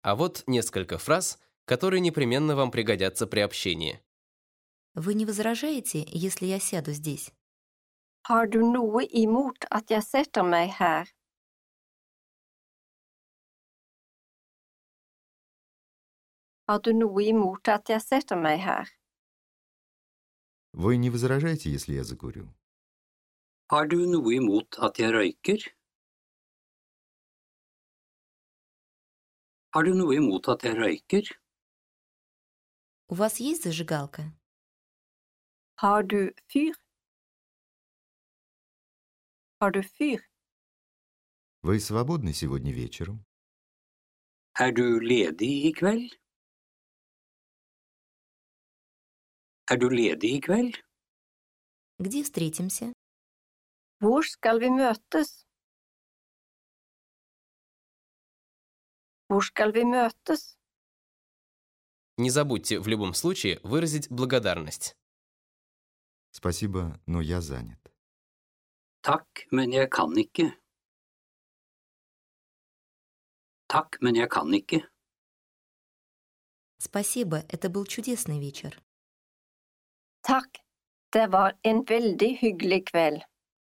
А вот несколько фраз, которые непременно вам пригодятся при общении. Вы не возражаете, если я сяду здесь? Har du noe imot at jeg setter meg her? Har du noe imot at jeg setter meg her? Вы не возражаете, если я закурю? Har du noe imot at jeg røyker? Har du noe imot at jeg røyker? У вас есть зажигалка? Har du fyr? Har du fyr? Вы свободны сегодня вечером? Er du ledig i kveld? Er du ledig i kveld? Где встретимся? Hvor skal vi møtes? Hvor skal vi møtes? Не забудьте в любом случае выразить благодарность. Спасибо, но я занят. Takk, men jeg kan ikke. Takk, men jeg kan ikke. Спасибо, это был чудесный вечер. Takk, det var en veldig hyggelig kveld.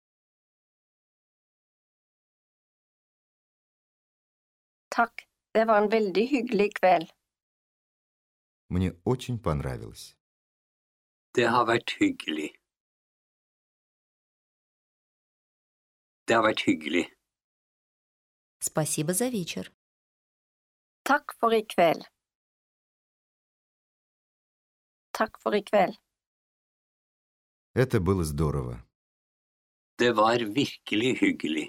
Takk, det var en veldig hyggelig kveld. Мне очень понравилось. Det har vært hyggelig. Det har vært hyggelig. Спасибо за вечер. Takk for i kveld. Takk for i kveld. Это было здорово. Det var virkelig hyggelig.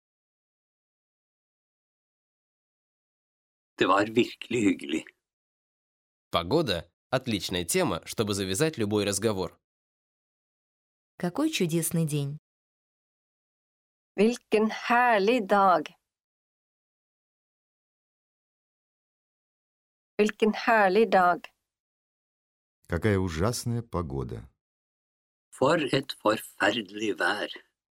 Det var virkelig hyggelig. Погода – отличная тема, чтобы завязать любой разговор. Какой чудесный день. Hvilken herlig dag. Hvilken herlig dag. Какая ужасная погода. For et forferdelig vær.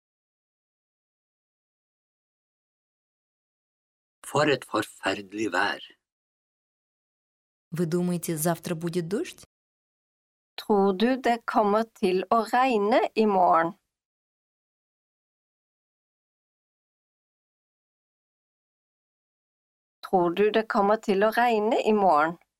For et forferdelig vær. Вы думаете, завтра будет дождь? Tror du det kommer til å regne i morgen? Tror du det kommer til å regne i morgen?